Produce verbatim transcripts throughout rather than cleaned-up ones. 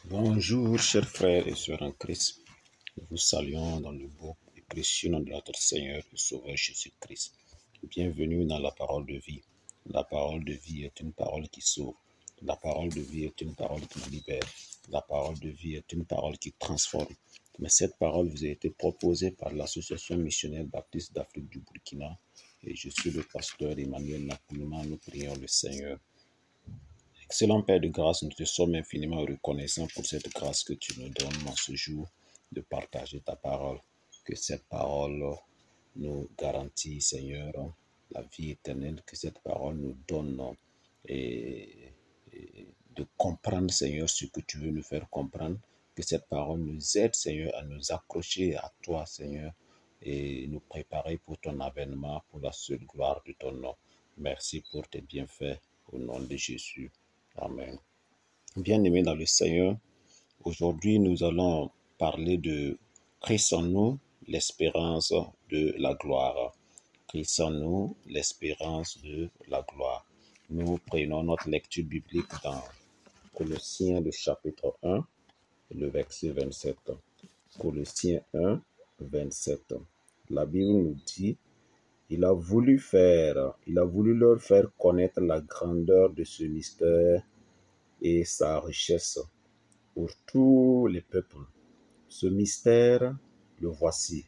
Bonjour, chers frères et sœurs en Christ. Nous vous saluons dans le beau et précieux nom de notre Seigneur et Sauveur Jésus-Christ. Bienvenue dans la parole de vie. La parole de vie est une parole qui sauve. La parole de vie est une parole qui libère. La parole de vie est une parole qui transforme. Mais cette parole vous a été proposée par l'Association missionnaire baptiste d'Afrique du Burkina. Et je suis le pasteur Emmanuel Nakouluma. Nous prions le Seigneur. Excellent Père de grâce, nous te sommes infiniment reconnaissants pour cette grâce que tu nous donnes en ce jour de partager ta parole. Que cette parole nous garantisse, Seigneur, la vie éternelle, que cette parole nous donne et, et de comprendre, Seigneur, ce que tu veux nous faire comprendre. Que cette parole nous aide, Seigneur, à nous accrocher à toi, Seigneur, et nous préparer pour ton avènement, pour la seule gloire de ton nom. Merci pour tes bienfaits au nom de Jésus. Amen. Bien-aimés dans le Seigneur, aujourd'hui nous allons parler de Christ en nous, l'espérance de la gloire. Christ en nous, l'espérance de la gloire. Nous prenons notre lecture biblique dans Colossiens, le chapitre un, le verset vingt-sept. Colossiens un, vingt-sept. La Bible nous dit: Il a voulu faire, il a voulu leur faire connaître la grandeur de ce mystère et sa richesse pour tous les peuples. Ce mystère, le voici.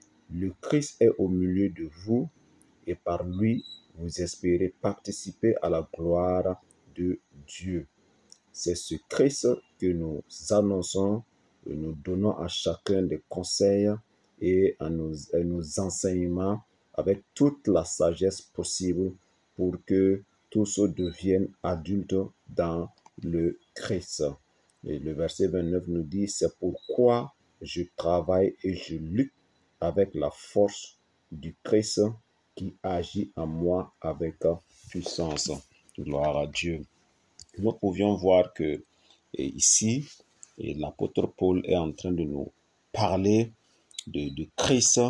Le Christ est au milieu de vous et par lui, vous espérez participer à la gloire de Dieu. C'est ce Christ que nous annonçons, que nous donnons à chacun des conseils et à nos, à nos enseignements avec toute la sagesse possible pour que tous deviennent adultes dans le Christ. Et le verset vingt-neuf nous dit: c'est pourquoi je travaille et je lutte avec la force du Christ qui agit en moi avec puissance. Gloire à Dieu. Nous pouvions voir que et ici, et l'apôtre Paul est en train de nous parler de, de Christ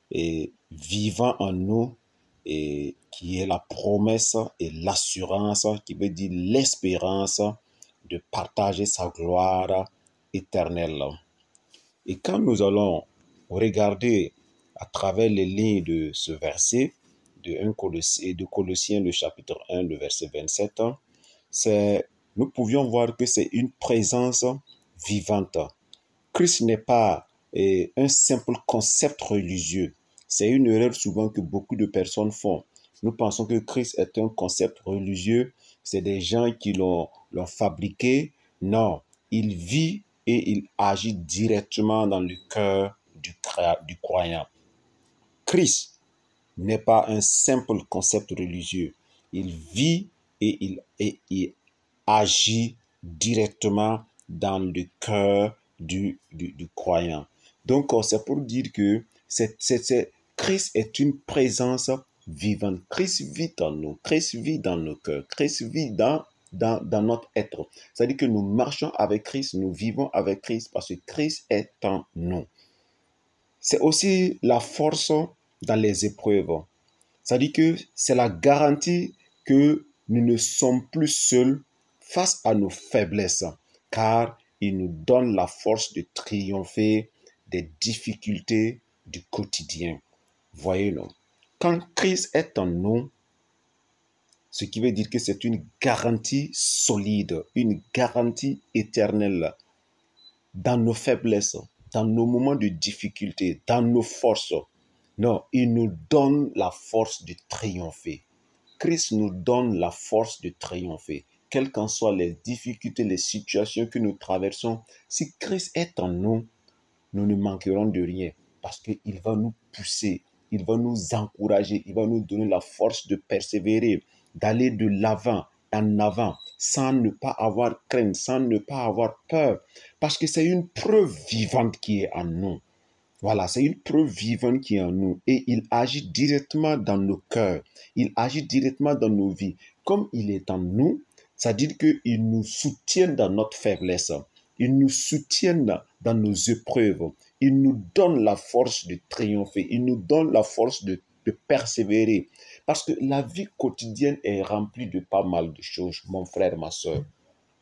et vivant en nous, et qui est la promesse et l'assurance, qui veut dire l'espérance de partager sa gloire éternelle. Et quand nous allons regarder à travers les lignes de ce verset, de, un Colossiens, de Colossiens, le chapitre un, le verset vingt-sept, c'est, nous pouvions voir que c'est une présence vivante. Christ n'est pas eh, un simple concept religieux. C'est une erreur souvent que beaucoup de personnes font. Nous pensons que Christ est un concept religieux. C'est des gens qui l'ont, l'ont fabriqué. Non, il vit et il agit directement dans le cœur du, du croyant. Christ n'est pas un simple concept religieux. Il vit et il, et il agit directement dans le cœur du, du, du croyant. Donc, c'est pour dire que c'est, c'est, c'est, Christ est une présence vivante. Christ vit en nous. Christ vit dans nos cœurs. Christ vit dans, dans, dans notre être. C'est-à-dire que nous marchons avec Christ, nous vivons avec Christ parce que Christ est en nous. C'est aussi la force dans les épreuves. C'est-à-dire que c'est la garantie que nous ne sommes plus seuls face à nos faiblesses, car il nous donne la force de triompher des difficultés du quotidien. Voyez-nous, quand Christ est en nous, ce qui veut dire que c'est une garantie solide, une garantie éternelle dans nos faiblesses, dans nos moments de difficulté, dans nos forces. Non, il nous donne la force de triompher. Christ nous donne la force de triompher. Quelles qu'en soient les difficultés, les situations que nous traversons, si Christ est en nous, nous ne manquerons de rien parce qu'il va nous pousser, il va nous encourager, il va nous donner la force de persévérer, d'aller de l'avant, en avant, sans ne pas avoir crainte, sans ne pas avoir peur, parce que c'est une preuve vivante qui est en nous. Voilà, c'est une preuve vivante qui est en nous et il agit directement dans nos cœurs, il agit directement dans nos vies. Comme il est en nous, ça veut dire qu'il nous soutient dans notre faiblesse, il nous soutient dans nos épreuves, il nous donne la force de triompher, il nous donne la force de, de persévérer. Parce que la vie quotidienne est remplie de pas mal de choses, mon frère, ma soeur.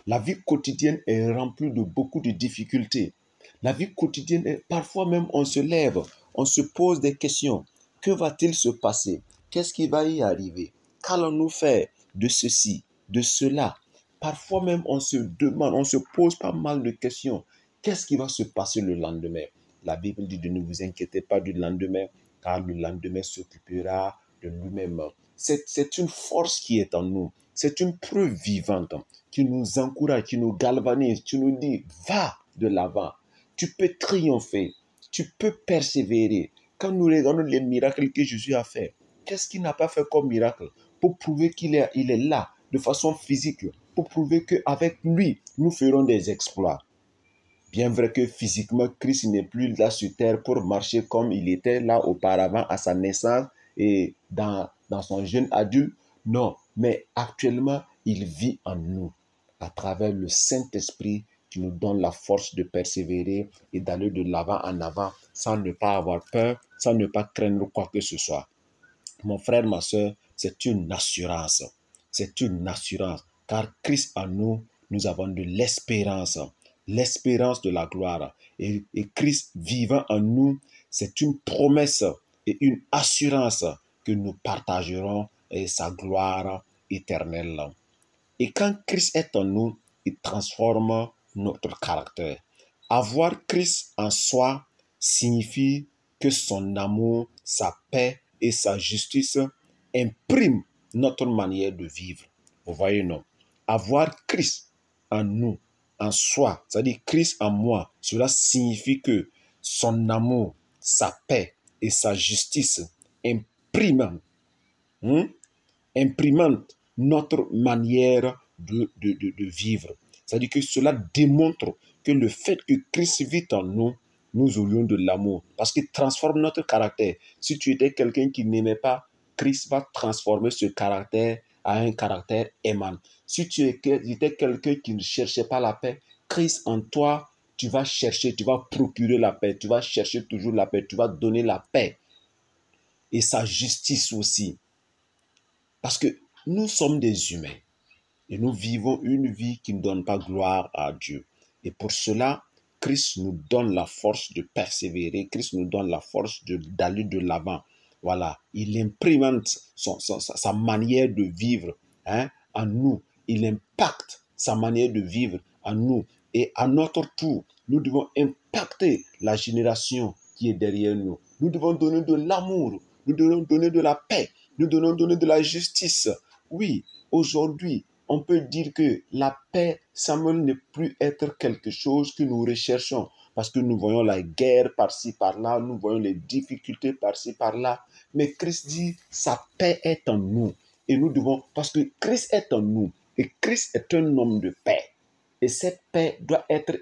La vie quotidienne est remplie de beaucoup de difficultés. La vie quotidienne, est, parfois même on se lève, on se pose des questions. Que va-t-il se passer? Qu'est-ce qui va y arriver? Qu'allons-nous faire de ceci, de cela? Parfois même on se demande, on se pose pas mal de questions. Qu'est-ce qui va se passer le lendemain? La Bible dit de ne vous inquiétez pas du lendemain, car le lendemain s'occupera de lui-même. C'est, c'est une force qui est en nous. C'est une preuve vivante qui nous encourage, qui nous galvanise, qui nous dit, va de l'avant. Tu peux triompher, tu peux persévérer. Quand nous regardons les miracles que Jésus a fait, qu'est-ce qu'il n'a pas fait comme miracle pour prouver qu'il est, il est là de façon physique, pour prouver qu'avec lui, nous ferons des exploits. Bien vrai que physiquement, Christ n'est plus là sur terre pour marcher comme il était là auparavant à sa naissance et dans, dans son jeune adulte. Non, mais actuellement, il vit en nous à travers le Saint-Esprit qui nous donne la force de persévérer et d'aller de l'avant en avant sans ne pas avoir peur, sans ne pas craindre quoi que ce soit. Mon frère, ma soeur, c'est une assurance. C'est une assurance. Car Christ en nous, nous avons de l'espérance. L'espérance de la gloire. Et, et Christ vivant en nous, c'est une promesse et une assurance que nous partagerons et sa gloire éternelle. Et quand Christ est en nous, il transforme notre caractère. Avoir Christ en soi signifie que son amour, sa paix et sa justice impriment notre manière de vivre. Vous voyez, non? Avoir Christ en nous, en soi, c'est-à-dire Christ en moi, cela signifie que son amour, sa paix et sa justice impriment, hein, imprimentent notre manière de, de, de, de vivre. C'est-à-dire que cela démontre que le fait que Christ vit en nous, nous aurions de l'amour. Parce qu'il transforme notre caractère. Si tu étais quelqu'un qui n'aimait pas, Christ va transformer ce caractère à un caractère aimant. Si tu étais quelqu'un qui ne cherchait pas la paix, Christ en toi, tu vas chercher, tu vas procurer la paix, tu vas chercher toujours la paix, tu vas donner la paix. Et sa justice aussi. Parce que nous sommes des humains et nous vivons une vie qui ne donne pas gloire à Dieu. Et pour cela, Christ nous donne la force de persévérer, Christ nous donne la force de, d'aller de l'avant. Voilà, il imprimente son, son, sa manière de vivre, hein, en nous. Il impacte sa manière de vivre en nous. Et à notre tour, nous devons impacter la génération qui est derrière nous. Nous devons donner de l'amour, nous devons donner de la paix, nous devons donner de la justice. Oui, aujourd'hui, on peut dire que la paix semble ne plus être quelque chose que nous recherchons parce que nous voyons la guerre par-ci, par-là, nous voyons les difficultés par-ci, par-là. Mais Christ dit, sa paix est en nous. Et nous devons, parce que Christ est en nous, et Christ est un homme de paix. Et cette paix doit être,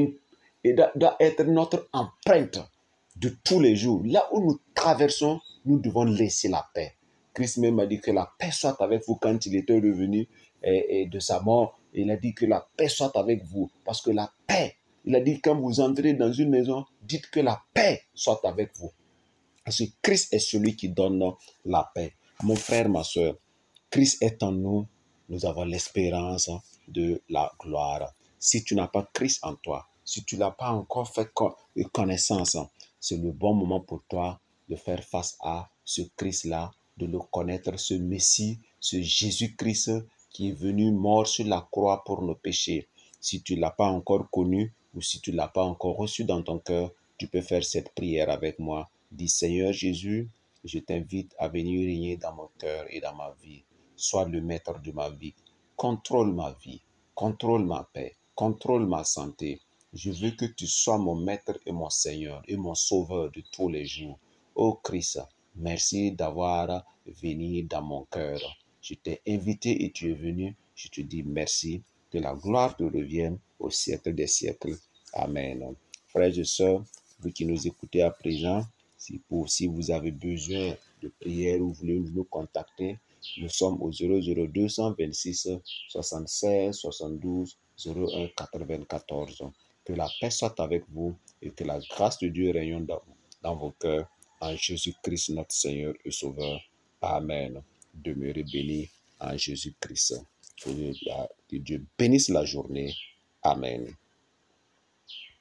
doit être notre empreinte de tous les jours. Là où nous traversons, nous devons laisser la paix. Christ même a dit que la paix soit avec vous quand il était revenu et, et de sa mort. Il a dit que la paix soit avec vous. Parce que la paix, il a dit quand vous entrez dans une maison, dites que la paix soit avec vous. Parce que Christ est celui qui donne la paix. Mon frère, ma soeur, Christ est en nous. Nous avons l'espérance de la gloire. Si tu n'as pas Christ en toi, si tu n'as pas encore fait connaissance, c'est le bon moment pour toi de faire face à ce Christ-là, de le connaître, ce Messie, ce Jésus-Christ qui est venu mort sur la croix pour nos péchés. Si tu ne l'as pas encore connu ou si tu ne l'as pas encore reçu dans ton cœur, tu peux faire cette prière avec moi. Dis, Seigneur Jésus, je t'invite à venir régner dans mon cœur et dans ma vie. Sois le maître de ma vie. Contrôle ma vie. Contrôle ma paix. Contrôle ma santé. Je veux que tu sois mon maître et mon Seigneur et mon sauveur de tous les jours. Ô Christ, merci d'avoir venu dans mon cœur. Je t'ai invité et tu es venu. Je te dis merci. Que la gloire te revienne au siècle des siècles. Amen. Frères et sœurs, vous qui nous écoutez à présent, si, pour, si vous avez besoin de prière ou vous voulez nous contacter, nous sommes au zéro zéro deux cent vingt-six soixante-seize soixante-douze zéro un quatre-vingt-quatorze. Que la paix soit avec vous et que la grâce de Dieu règne dans, dans vos cœurs en Jésus-Christ notre Seigneur et Sauveur. Amen. Demeurez bénis en Jésus-Christ. Que Dieu bénisse la journée. Amen.